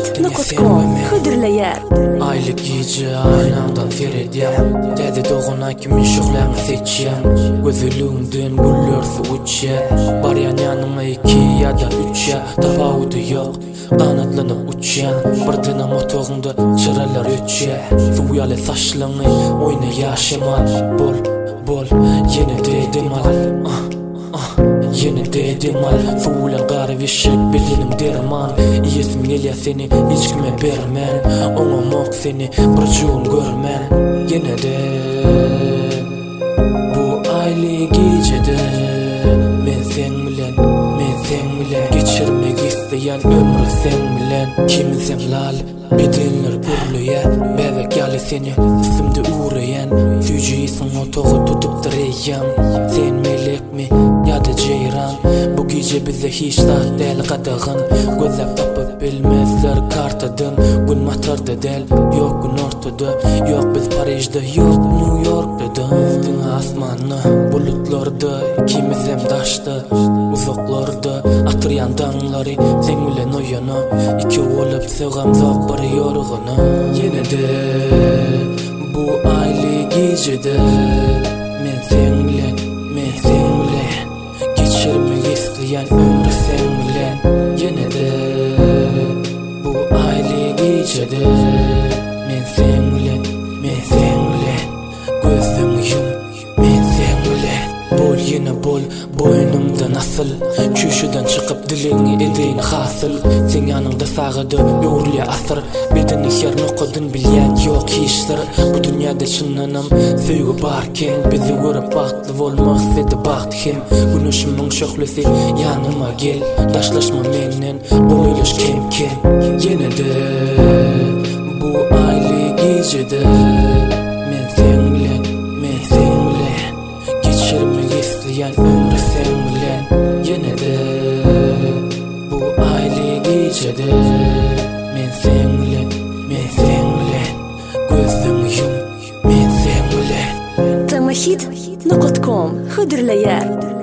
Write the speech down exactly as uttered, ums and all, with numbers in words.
Tamahit nokta com Hıdırlayar Aylık gece aynamdan ferediyem Dedi doğuna kimin şoğlanı seçiyem Gözülüğümden bullörse uçya Baryan yanıma iki ya da üç ya Tapavudu yok Kanatlanıp uçyan Bırdına motoğunda çıralar ötçe Suyalı saçlığını oyna yaşamal Bol bol yine dedim al ah. Yine dedim al Fulan garı vişek bildiğim derman İyismin ilya seni hiç kime bermen Ona mok seni bırçuğun görmen Yine de Bu aylı gecede Men sen bilen Men sen bilen Geçirmek isteyen ömrü sen bilen Kimin zemlal bedenler gürlüye Bebek yali seni üstümde uğrayan Sücüysin o toğu tutup dırayam Sen melek mi ya da ceyran Bu gece bize hiç taht del qadağın Gözlep tapıp bilmezler kartadın Gün matarda del yok gün ortada Yok biz Parij'da yok New York'da Üstün asmanı bulutlarda İkimiz hem taşta uzaklarda Atıryan dağları sen bilen o yana İki olup sevgam zok bir yorğuna Yine de bu aylı gecede Men sen bilen Men sen bilen Geçirmek isteyen ömrü sen bilen Yine de bu aylı gecede Men sen bilen Men sen bilen Gözümü yum Men sen bilen Bol yine bol boynumda nasıl Küşüden çıkıp dilini edin hasıl Sen yanımda sağıdı yoğurluya asır Bedeni her nokadın bilyen yok hiçtir Bu dünyada çınlanım sevgi barken Bizi görüp baklı olmak istedi baht hem Günüşümün şöhlesi yanıma gel Daşlaşma menden boluyluş kem kem Yine de bu aylı gecede Men sen bilen Men sen bilen Geçirmek isteyen ömrü sen bilen Yine de bu aylı gecede Men sen bilen Men sen bilen Gözümü yum Men sen bilen Tamahit nokta com Hıdırlayar